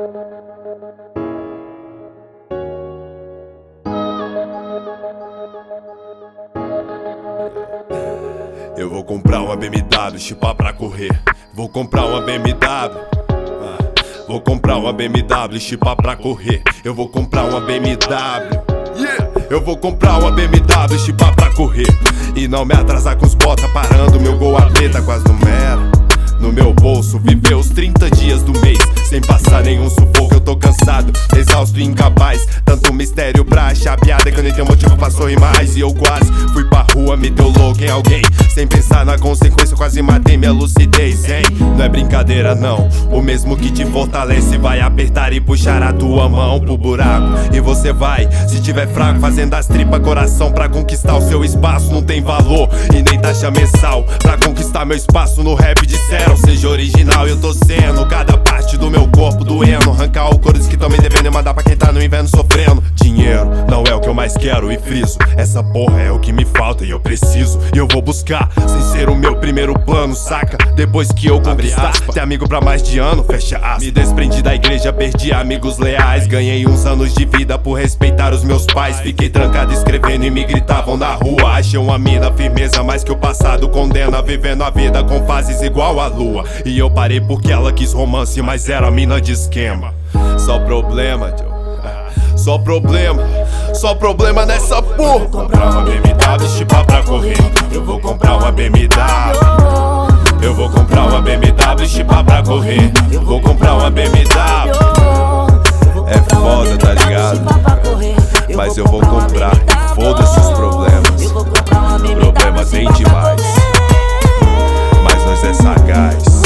Eu vou comprar uma BMW, chipar pra correr. Vou comprar uma BMW. Vou comprar uma BMW, chipar pra correr. Eu vou comprar uma BMW. Eu vou comprar uma BMW, chipar pra correr. E não me atrasar com os bota parando. Meu gol atleta quase não era. No meu bolso, viver os 30 dias do mês sem passar nenhum sufoco. Eu tô cansado, exausto e incapaz. Tanto mistério pra achar piada que eu nem tenho motivo pra sorrir mais. E eu quase fui pra rua, me deu louco em alguém. Sem pensar na consequência, eu quase matei minha lucidez, hein? Não é brincadeira não, o mesmo que te fortalece vai apertar e puxar a tua mão pro buraco. E você vai, se tiver fraco, fazendo as tripas coração. Pra conquistar o seu espaço não tem valor e nem taxa mensal. Pra conquistar meu espaço no rap disseram, seja original, eu tô sendo cada parte do meu corpo doendo. Arrancar o couro que também devendo e mandar pra quem tá no inverno sofrendo. Dinheiro não é o que eu mais quero e friso, essa porra é o que me falta e eu preciso. E eu vou buscar, sem ser o meu primeiro plano, saca? Depois que eu conquistar, ter amigo pra mais de ano, fecha aspas. Me desprendi da igreja, perdi amigos leais. Ganhei uns anos de vida por respeitar os meus pais. Fiquei trancado escrevendo e me gritavam na rua. Achei uma mina, firmeza mais que o passado condena. Vivendo a vida com fases igual a lua. E eu parei porque ela quis romance, mas era mina de esquema. Só problema, Joe. Só problema nessa porra. Vou comprar uma BMW, chipar pra correr. Eu vou comprar uma BMW. Eu vou comprar uma BMW, chipar pra correr. Eu vou comprar uma BMW. É foda, tá ligado? Mas eu vou comprar, foda-se os problemas. Problema tem demais, mas nós é sagaz.